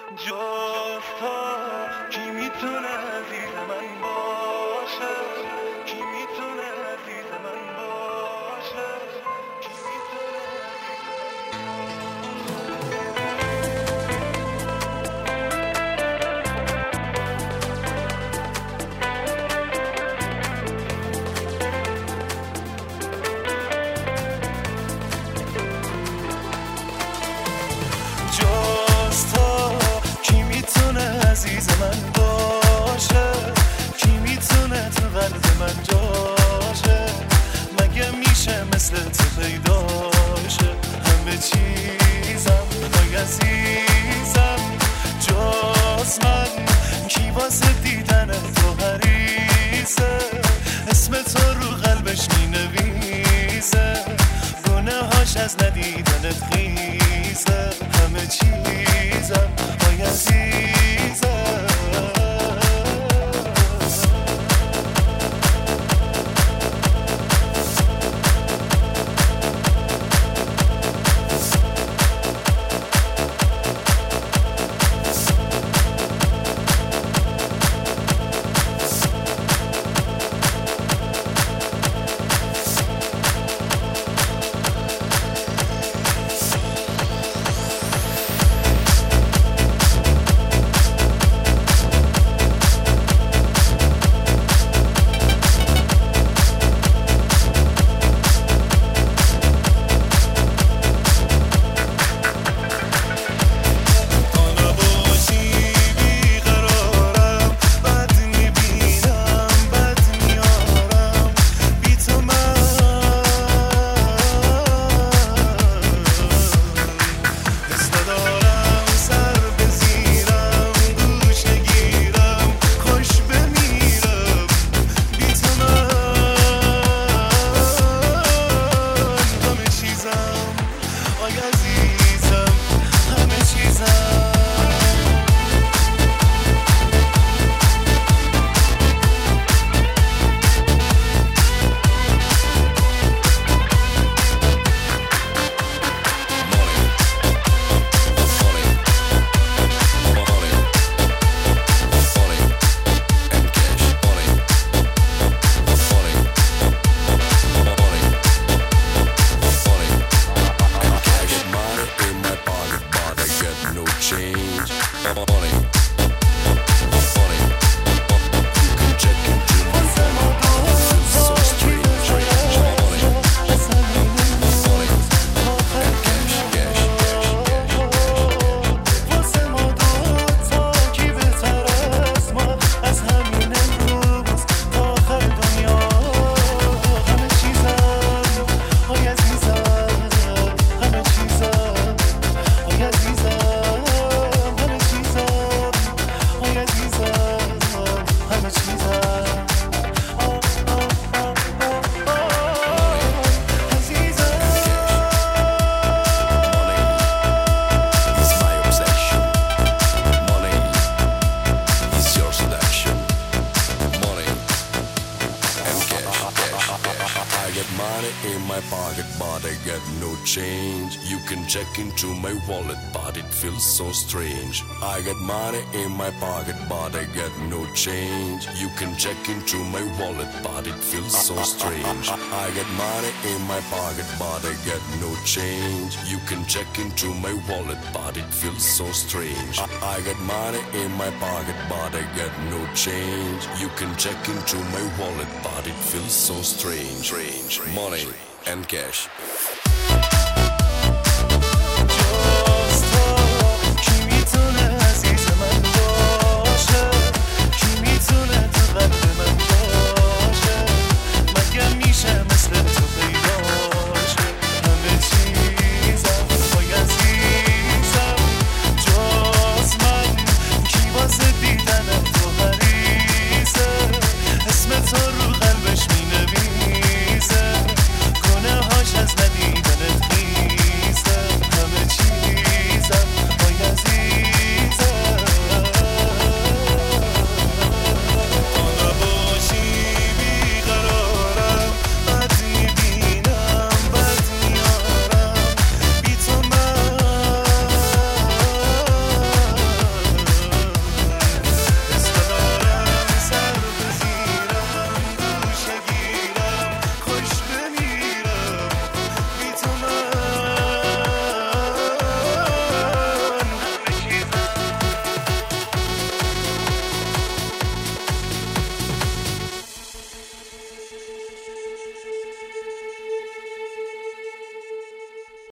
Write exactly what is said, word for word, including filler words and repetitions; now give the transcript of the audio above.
جاستا کی میتونه عزیز من باشه، کی میتونه عزیز من باشه، کی میتونه عزیز من باشه، کی میتونه تو قلب من جاشه، مگه میشه مثل تو پیداشه، همه چیزم وای عزیزم جاز من، کی واسه دیدن تو حریصه، اسم تو رو قلبش مینویسه، گناه هاش از ندیدنت خیزه، همه چیزم وای عزیزم. In my pocket, but I get no change. You can check into my wallet, but it feels so strange. I got money in my pocket, but I get no change. You can check into my wallet, but it feels so strange. I got money in my pocket, but I get no change. You can check into my wallet, but it feels so strange. I got money in my pocket, but I get no change. You can check into my wallet, but it feels so strange. Strange. Money and cash.